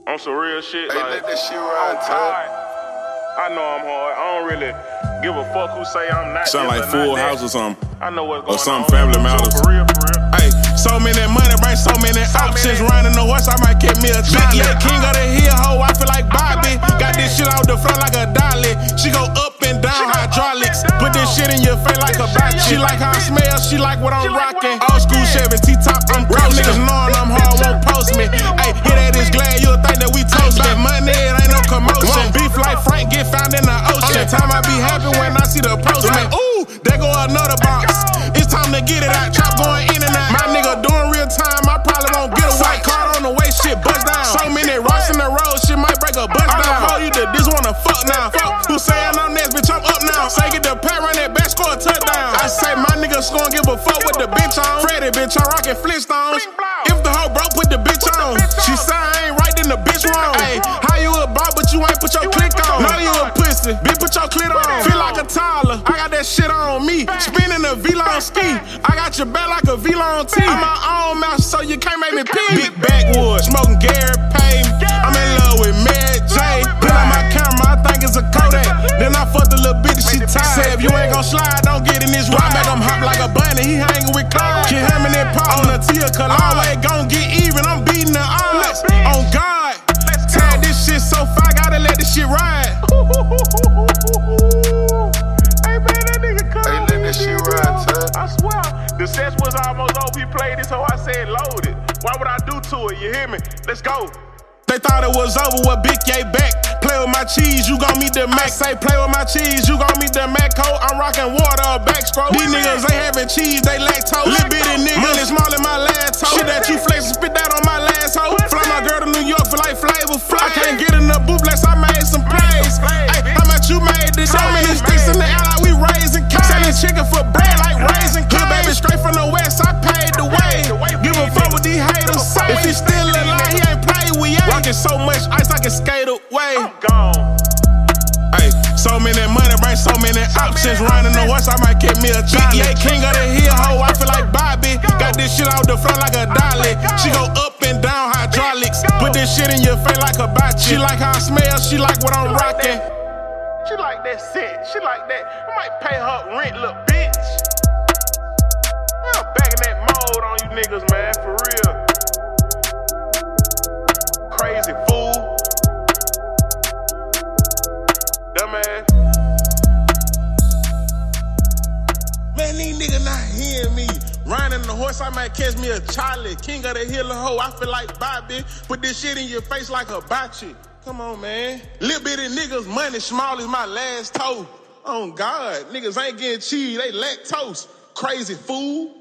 On some real shit. Hey, like, let that shit ride, I know I'm hard. I don't really give a fuck who say I'm not. Sound like Full House or something. I know what's going on. Or some Family Matters. For real, for real. Hey, so many money, bring so many options. Riding the horse, I might get me a Charlie. King of the hill, hoe, I feel like Bobby. Got this shit off the floor like a dolly. She go up and down hydraulics. Put this shit in your face like a botch. She like how I smell, she like what I'm rocking. Old school Chevy, T-top, I'm real niggas knowing I'm hard, won't post me. Hey, hit at this glad, you'll think that we toast it. Money, it ain't no commotion. Beef like Frank, get found in the ocean. Time I be happy when I see the postman. Ooh, there go another box. It's time to get it out. Trap going in and out. My nigga doing real time. I probably won't get a white card on the way. Shit bust down. So many rocks in the road. Shit might break a bust down. Hold you to this wanna fuck now. Fuck who saying I'm next, bitch? I'm up now. Say get the pat, run that back, score a touchdown. I say my niggas gon' give a fuck with the bitch on. Freddy, bitch, I'm rockin' Flintstones. If the hoe broke, put the bitch on. She say I ain't right, then the bitch wrong. Hey, how you a ball, but you ain't put your click on? Know you a pussy, bitch, put your clit on. Feel like a toddler. I got that shit on me. Spinning a V-long ski. I got your back like a V-long T. I'm my own mouth, so you can't make me pee. Big backwood, smoking Gary Payne. I'm in love with Mary J. Pull out my camera, I think it's a Kodak. Then I fucked a little bitch, she tired. Say if you ain't gon' slide, don't get in this ride. Make him hop like a bunny, he hanging with Clyde. Get him in that pop on the Tia Colada. Always gon' get even, I'm beating the odds. On God, tag this shit so far, gotta let this shit ride. Hey man, that nigga come. Hey, let that shit ride, Tug. I swear, the sets was almost over. He played this, so I said loaded. Why would I do to it? You hear me? Let's go. They thought it was over with Big K back. Play with my cheese, you gon' meet the Mac. Say play with my cheese, you gon' meet the Mac coat. I'm rocking water, a backstroke. These niggas ain't having cheese, they lactose. Little bitty niggas, money small in my last toe. Shit that you flex and spit that on my last hoe. Fly my girl to New York for like Flavor Flav. I can't get enough bootlegs, I made some plays. Ay, how much you made this? So many sticks in the air like we raising cane. Selling chicken for bread like raising cane. Baby straight from the west, I paid the way. Give a fuck what these haters say. If he still alive, he ain't played, we ain't. Rockin' so much ice, I can skate away. I'm gone. Hey, so many money, bring so many options. Riding the horse, I might get me a Charlie. King of the hill, hoe, I feel like Bobby. Got this shit off the floor like a dolly. She go up and down hydraulics. Put this shit in your face like a botch. She like how I smell, she like what I'm rocking. She like that shit. She like that. I might pay her rent, little bitch. I'm back in that mode on you niggas, man, for real. Crazy fool. Dumbass. Man, these niggas not hearing me. Riding the horse, I might catch me a Charlie. King of the hill, hoe, I feel like Bobby. Put this shit in your face like a bocce. Come on, man. Little bitty niggas, money small as my last toe. Oh, God. Niggas ain't getting cheese, they lactose. Crazy fool.